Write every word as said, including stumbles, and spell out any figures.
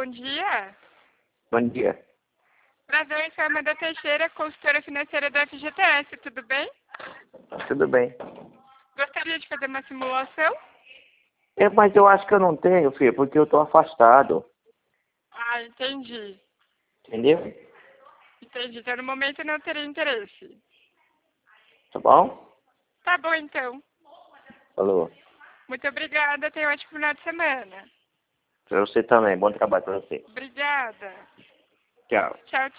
dia. Bom dia. Prazer, eu sou a Amanda Teixeira, consultora financeira da F G T S, tudo bem? Tudo bem. Gostaria de fazer uma simulação? É, mas eu acho que eu não tenho, filho, porque eu tô afastado. Ah, entendi. Entendeu? Entendi. Então, no momento, eu não teria interesse. Tá bom? Tá bom, então. Falou. Muito obrigada. Tenha um ótimo final de semana. Pra você também. Bom trabalho pra você. Obrigada. Tchau. Tchau, tchau.